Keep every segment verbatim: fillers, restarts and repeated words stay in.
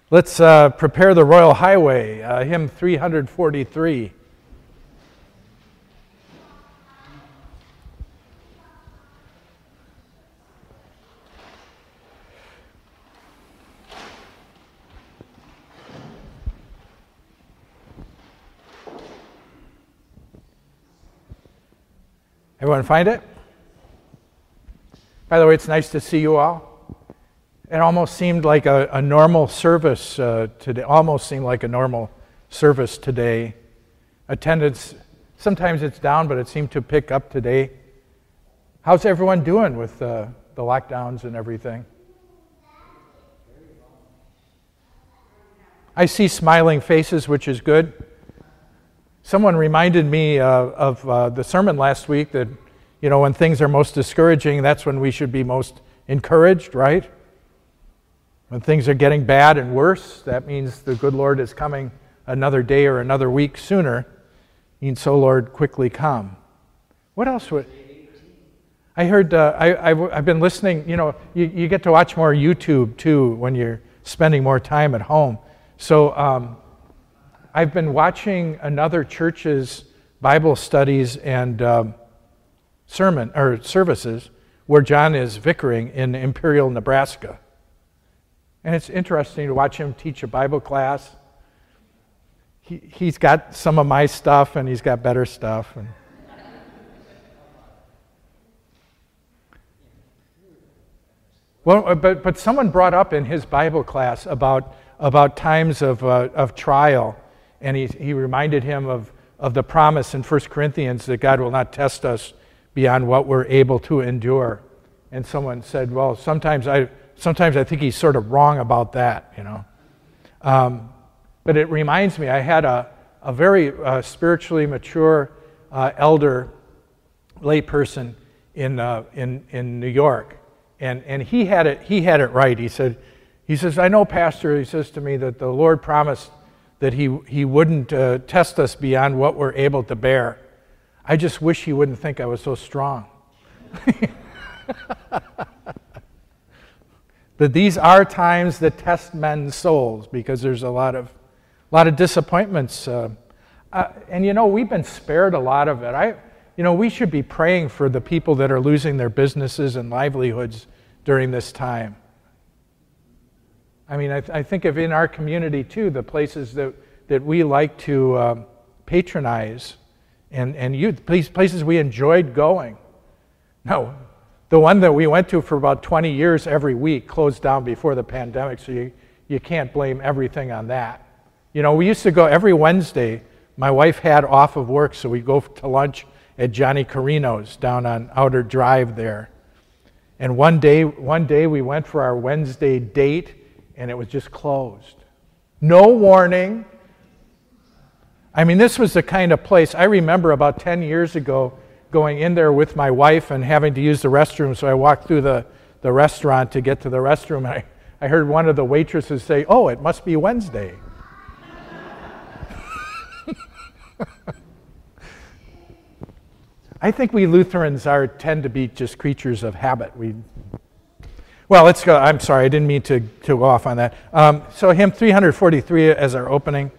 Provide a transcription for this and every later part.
Let's uh, prepare the Royal Highway, uh, hymn three forty-three. Everyone find it? By the way, it's nice to see you all. It almost seemed like a, a normal service uh, today, almost seemed like a normal service today. Attendance, sometimes it's down, but it seemed to pick up today. How's everyone doing with uh, the lockdowns and everything? I see smiling faces, which is good. Someone reminded me uh, of uh, the sermon last week that, you know, when things are most discouraging, that's when we should be most encouraged, right? When things are getting bad and worse, that means the good Lord is coming another day or another week sooner. And so, Lord, quickly come. What else would... I heard, uh, I, I, I've been listening, you know, you, you get to watch more YouTube, too, when you're spending more time at home. So um, I've been watching another church's Bible studies and um, sermon or services where John is vicariing in Imperial, Nebraska. And it's interesting to watch him teach a Bible class. He, he's got some of my stuff, and he's got better stuff. And well, but but someone brought up in his Bible class about about times of uh, of trial, and he he reminded him of of the promise in First Corinthians that God will not test us beyond what we're able to endure. And someone said, well, sometimes I. Sometimes I think he's sort of wrong about that, you know. Um, but it reminds me, I had a, a very uh, spiritually mature uh, elder layperson in, uh, in, in New York, and, and he had it he had it right. He said, he says, I know, Pastor, he says to me, that the Lord promised that he, he wouldn't uh, test us beyond what we're able to bear. I just wish he wouldn't think I was so strong. That these are times that test men's souls, because there's a lot of, a lot of disappointments, uh, uh, and you know we've been spared a lot of it. I, you know, we should be praying for the people that are losing their businesses and livelihoods during this time. I mean, I, th- I think of in our community too, the places that that we like to um, patronize, and and you, places we enjoyed going. No. The one that we went to for about twenty years every week closed down before the pandemic, so you, you can't blame everything on that. You know, we used to go every Wednesday. My wife had off of work, so we'd go to lunch at Johnny Carino's down on Outer Drive there. And one day, one day we went for our Wednesday date, and it was just closed. No warning. I mean, this was the kind of place, I remember about ten years ago, going in there with my wife and having to use the restroom, so I walked through the, the restaurant to get to the restroom, and I, I heard one of the waitresses say, oh, it must be Wednesday. I think we Lutherans are tend to be just creatures of habit. We, well, let's go. I'm sorry, I didn't mean to, to go off on that. Um, so hymn three forty-three as our opening.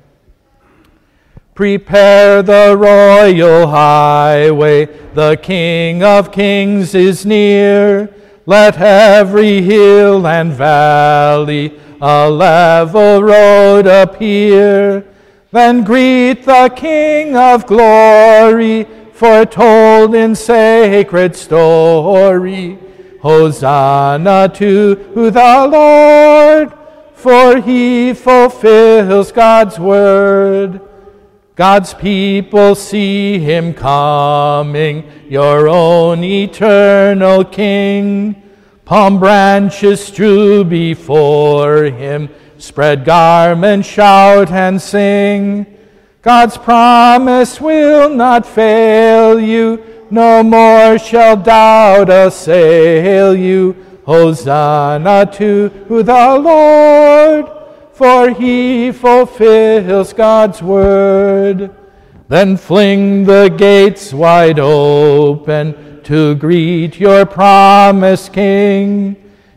Prepare the royal highway, the King of Kings is near. Let every hill and valley a level road appear. Then greet the King of glory, foretold in sacred story. Hosanna to the Lord, for he fulfills God's word. God's people see him coming, your own eternal King. Palm branches strew before him, spread garments, shout and sing. God's promise will not fail you, no more shall doubt assail you. Hosanna to the Lord, for he fulfills God's word. Then fling the gates wide open to greet your promised King.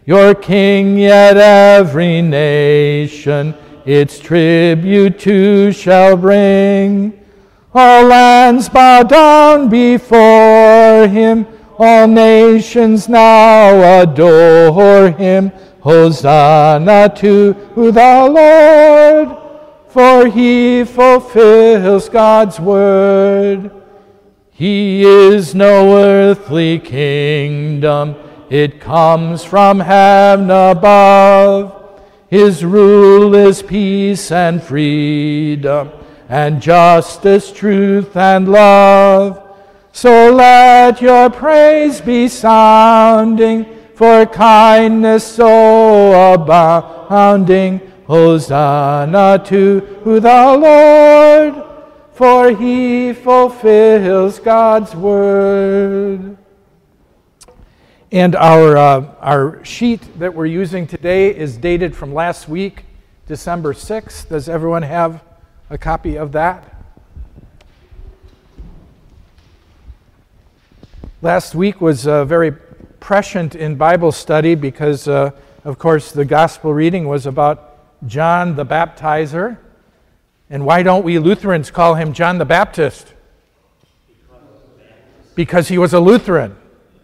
your King, yet every nation its tribute too shall bring. All lands bow down before him, all nations now adore him. Hosanna to the Lord, for he fulfills God's word. He is no earthly kingdom, it comes from heaven above. His rule is peace and freedom, and justice, truth, and love. So let your praise be sounding, for kindness so abounding. Hosanna to the Lord, for he fulfills God's word. And our, uh, our sheet that we're using today is dated from last week, December sixth. Does everyone have a copy of that? Last week was uh, very prescient in Bible study because, uh, of course, the gospel reading was about John the Baptizer. And why don't we Lutherans call him John the Baptist? Because he was a Lutheran.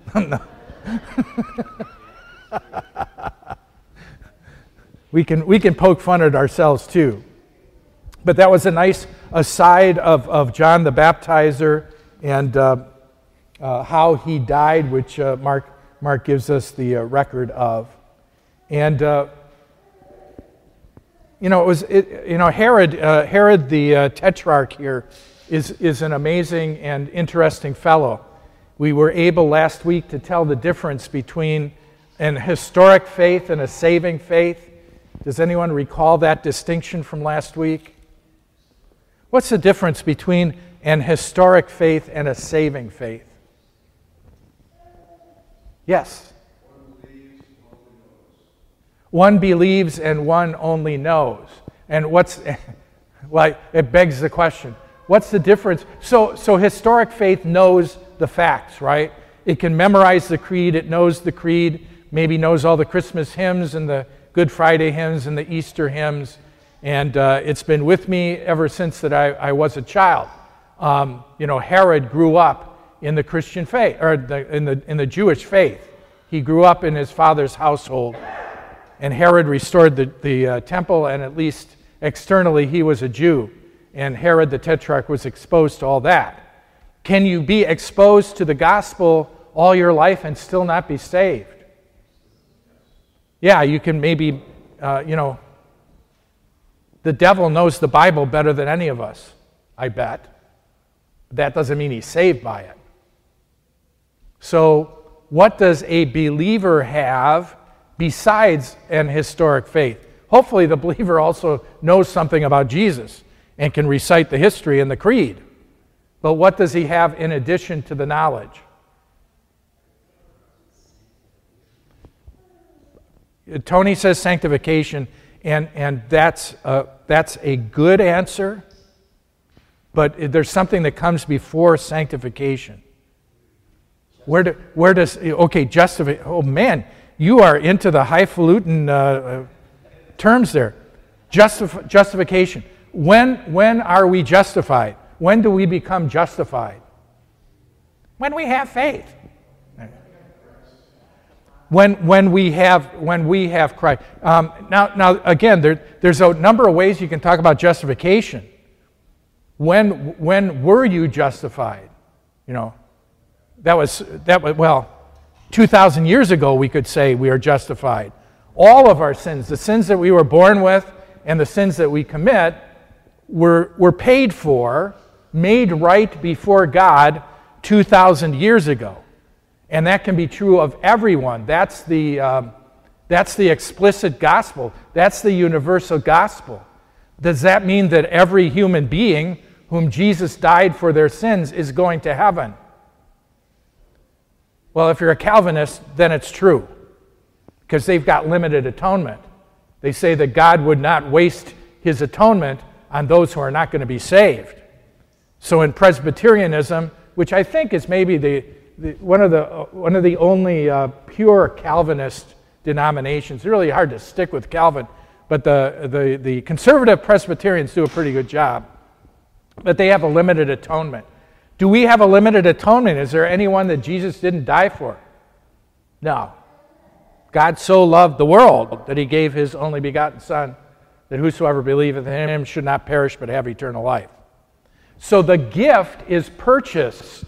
we can we can poke fun at ourselves too. But that was a nice aside of, of John the Baptizer and uh, uh, how he died, which uh, Mark Mark gives us the uh, record of. And uh, you know, it was it, you know Herod uh, Herod the uh, Tetrarch here is is an amazing and interesting fellow. We were able last week to tell the difference between an historic faith and a saving faith. Does anyone recall that distinction from last week? What's the difference between an historic faith and a saving faith? Yes. One believes and one only knows. And what's, like, it begs the question, what's the difference? So, so historic faith knows the facts, right? It can memorize the creed, it knows the creed, maybe knows all the Christmas hymns and the Good Friday hymns and the Easter hymns, and uh, it's been with me ever since that I, I was a child. Um, you know, Herod grew up in the Christian faith, or the, in the in the Jewish faith. He grew up in his father's household, and Herod restored the the uh, temple, and at least externally he was a Jew, and Herod the Tetrarch was exposed to all that. Can you be exposed to the gospel all your life and still not be saved? Yeah, you can maybe, uh, you know, the devil knows the Bible better than any of us, I bet. But that doesn't mean he's saved by it. So, what does a believer have besides an historic faith? Hopefully the believer also knows something about Jesus and can recite the history and the creed. But what does he have in addition to the knowledge? Tony says sanctification, and, and that's, a, that's a good answer, but there's something that comes before sanctification. Where, do, where does, okay, justification, oh man, you are into the highfalutin uh, terms there. Justif- justification. When, when are we justified? When do we become justified? When we have faith. When, when, we, have, when we have Christ. Um, now, now, again, there, there's a number of ways you can talk about justification. When, when were you justified? You know, that was, that was, well, two thousand years ago we could say we are justified. All of our sins, the sins that we were born with and the sins that we commit, were, were paid for, made right before God two thousand years ago. And that can be true of everyone. That's the, um, that's the explicit gospel. That's the universal gospel. Does that mean that every human being whom Jesus died for their sins is going to heaven? Well, if you're a Calvinist, then it's true, because they've got limited atonement. They say that God would not waste his atonement on those who are not going to be saved. So in Presbyterianism, which I think is maybe the, the one of the uh, one of the only uh, pure Calvinist denominations. It's really hard to stick with Calvin, but the, the, the conservative Presbyterians do a pretty good job. But they have a limited atonement. Do we have a limited atonement? Is there anyone that Jesus didn't die for? No. God so loved the world that he gave his only begotten Son, that whosoever believeth in him should not perish but have eternal life. So the gift is purchased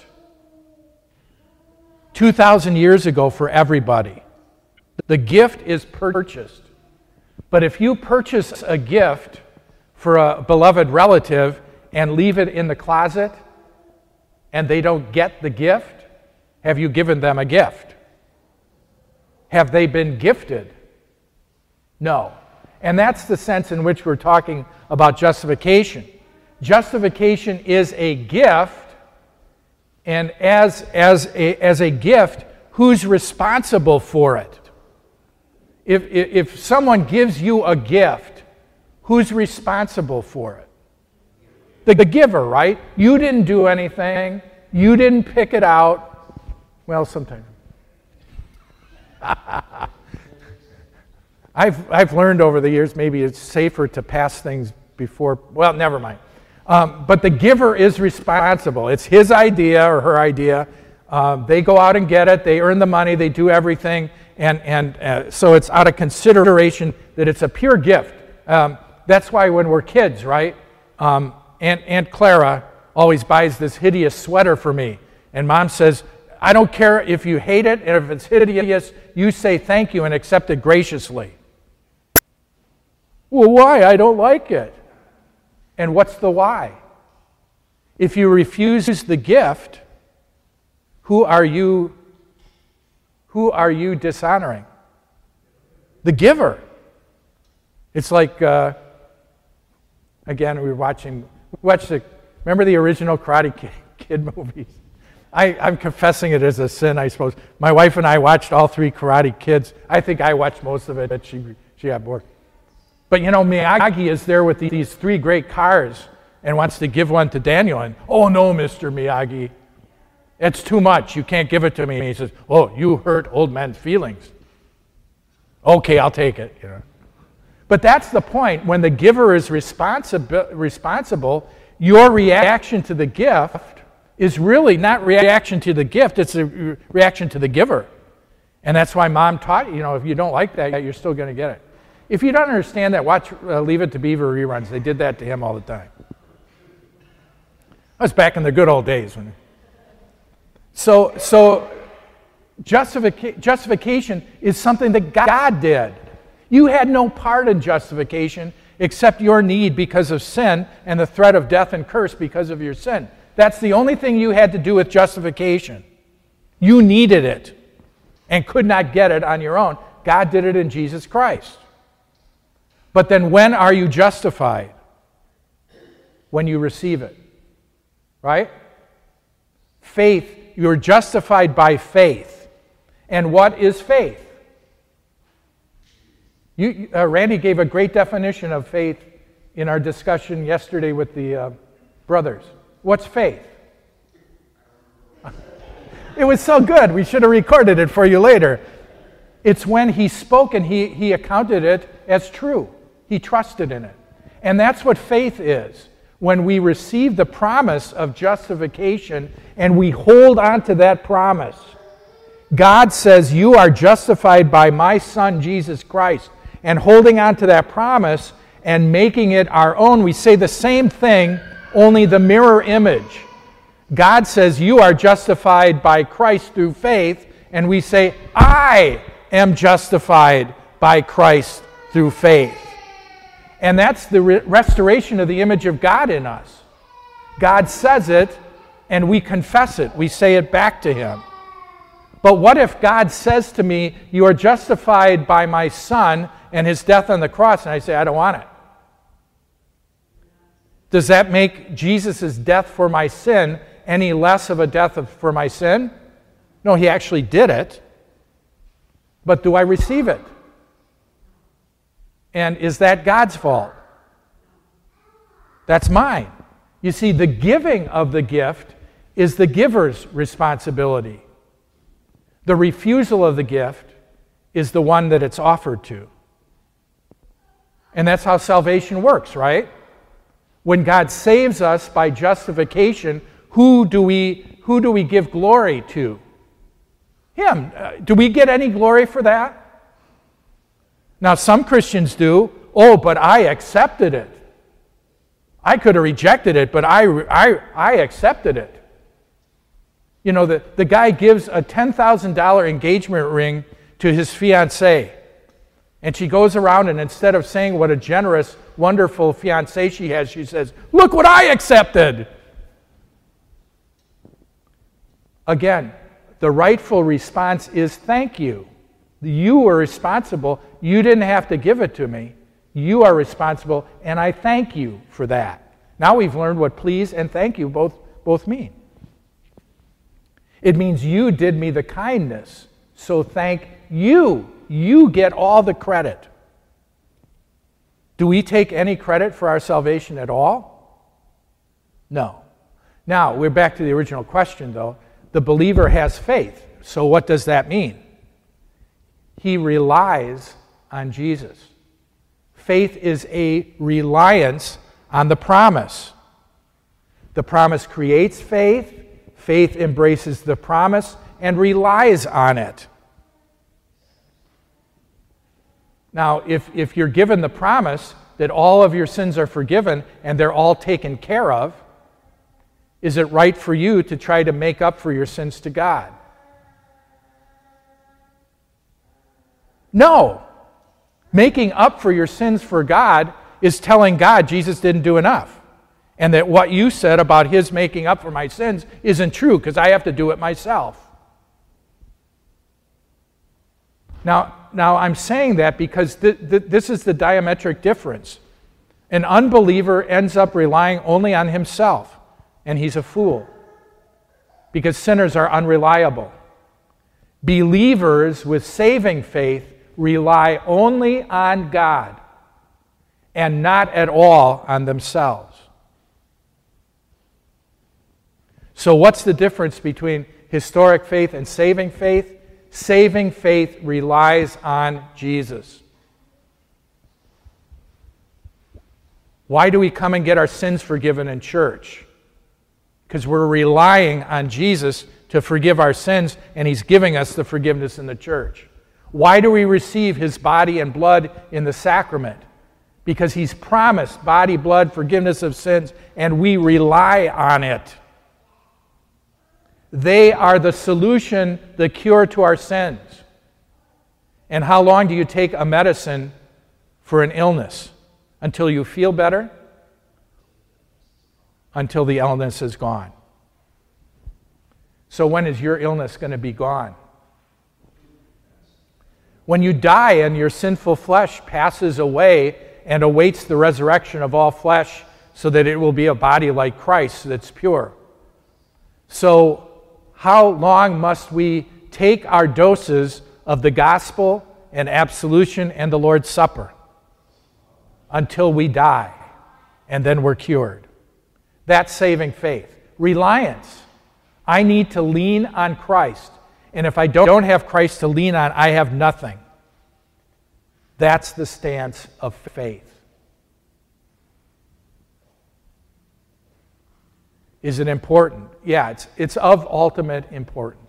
two thousand years ago for everybody. The gift is purchased. But if you purchase a gift for a beloved relative and leave it in the closet and they don't get the gift, have you given them a gift? Have they been gifted? No. And that's the sense in which we're talking about justification. Justification is a gift, and as, as, a, as a gift, who's responsible for it? If, if someone gives you a gift, who's responsible for it? The, the giver, right? You didn't do anything. You didn't pick it out. Well, sometimes. I've, I've learned over the years maybe it's safer to pass things before, well, never mind. Um, but the giver is responsible. It's his idea or her idea. Um, they go out and get it. They earn the money. They do everything. And, and uh, so it's out of consideration that it's a pure gift. Um, that's why when we're kids, right, um, Aunt, Aunt Clara always buys this hideous sweater for me. And Mom says, I don't care if you hate it, and if it's hideous, you say thank you and accept it graciously. Well, why? I don't like it. And what's the why? If you refuse the gift, who are you, who are you dishonoring? The giver. It's like, uh, again, we were watching, we watched the, remember the original Karate Kid, Kid movies? I, I'm confessing it as a sin, I suppose. My wife and I watched all three Karate Kids. I think I watched most of it, but she, she got bored. But you know, Miyagi is there with these three great cars and wants to give one to Daniel. And, oh no, Mister Miyagi, it's too much. You can't give it to me. And he says, oh, you hurt old men's feelings. Okay, I'll take it. You know. But that's the point. When the giver is responsible, responsible, your reaction to the gift is really not reaction to the gift, it's a reaction to the giver. And that's why Mom taught you, you know, if you don't like that, you're still going to get it. If you don't understand that, watch uh, Leave It to Beaver reruns. They did that to him all the time. That was back in the good old days. When... So, so justific- justification is something that God did. You had no part in justification except your need because of sin and the threat of death and curse because of your sin. That's the only thing you had to do with justification. You needed it and could not get it on your own. God did it in Jesus Christ. But then when are you justified? When you receive it. Right? Faith, you're justified by faith. And what is faith? You, uh, Randy gave a great definition of faith in our discussion yesterday with the uh, brothers. What's faith? It was so good. We should have recorded it for you later. It's when he spoke and he, he accounted it as true. He trusted in it. And that's what faith is. When we receive the promise of justification and we hold on to that promise. God says, you are justified by my Son, Jesus Christ. And holding on to that promise and making it our own, we say the same thing, only the mirror image. God says, you are justified by Christ through faith. And we say, I am justified by Christ through faith. And that's the re- restoration of the image of God in us. God says it, and we confess it. We say it back to Him. But what if God says to me, you are justified by my Son and His death on the cross, and I say, I don't want it? Does that make Jesus' death for my sin any less of a death of, for my sin? No, He actually did it. But do I receive it? And is that God's fault? That's mine. You see, the giving of the gift is the giver's responsibility. The refusal of the gift is the one that it's offered to. And that's how salvation works, right? When God saves us by justification, who do we, who do we give glory to? Him. Uh, do we get any glory for that? Now, some Christians do. Oh, but I accepted it. I could have rejected it, but I, I, I accepted it. You know, the, the guy gives a ten thousand dollars engagement ring to his fiancée. And she goes around, and instead of saying what a generous, wonderful fiancé she has, she says, "Look what I accepted." Again, the rightful response is thank you. You were responsible. You didn't have to give it to me. You are responsible, and I thank you for that. Now we've learned what please and thank you both, both mean. It means you did me the kindness, so thank you. You get all the credit. Do we take any credit for our salvation at all? No. Now, we're back to the original question, though. The believer has faith. So what does that mean? He relies on Jesus. Faith is a reliance on the promise. The promise creates faith. Faith embraces the promise and relies on it. Now, if, if you're given the promise that all of your sins are forgiven and they're all taken care of, is it right for you to try to make up for your sins to God? No. Making up for your sins for God is telling God Jesus didn't do enough. And that what you said about his making up for my sins isn't true because I have to do it myself. Now, now I'm saying that because th- th- this is the diametric difference. An unbeliever ends up relying only on himself, and he's a fool because sinners are unreliable. Believers with saving faith rely only on God and not at all on themselves. So what's the difference between historic faith and saving faith? Saving faith relies on Jesus. Why do we come and get our sins forgiven in church? Because we're relying on Jesus to forgive our sins, and he's giving us the forgiveness in the church. Why do we receive his body and blood in the sacrament? Because he's promised body, blood, forgiveness of sins, and we rely on it. They are the solution, the cure to our sins. And how long do you take a medicine for an illness? Until you feel better? Until the illness is gone. So when is your illness going to be gone? When you die and your sinful flesh passes away and awaits the resurrection of all flesh so that it will be a body like Christ that's pure. So how long must we take our doses of the gospel and absolution and the Lord's Supper? Until we die, and then we're cured. That's saving faith. Reliance. I need to lean on Christ. And if I don't have Christ to lean on, I have nothing. That's the stance of faith. Is it important? Yeah, it's, it's of ultimate importance.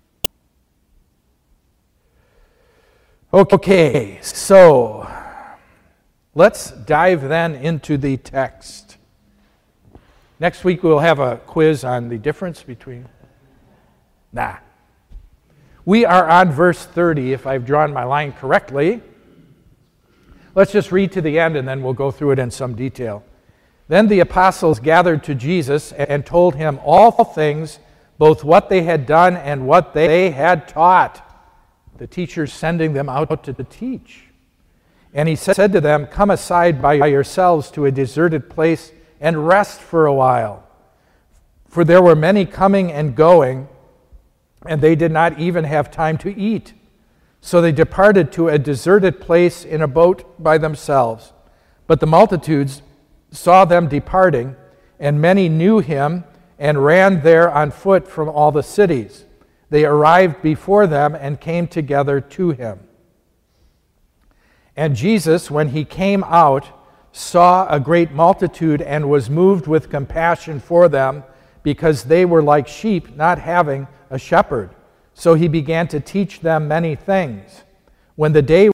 Okay, so let's dive then into the text. Next week we'll have a quiz on the difference between... Nah. We are on verse thirty, if I've drawn my line correctly. Let's just read to the end and then we'll go through it in some detail. Then the apostles gathered to Jesus and told him all things, both what they had done and what they had taught. The teachers sending them out to teach. And he said to them, "Come aside by yourselves to a deserted place and rest for a while." For there were many coming and going, and they did not even have time to eat. So they departed to a deserted place in a boat by themselves. But the multitudes saw them departing, and many knew him and ran there on foot from all the cities. They arrived before them and came together to him. And Jesus, when he came out, saw a great multitude and was moved with compassion for them, because they were like sheep not having a shepherd. So he began to teach them many things. When the day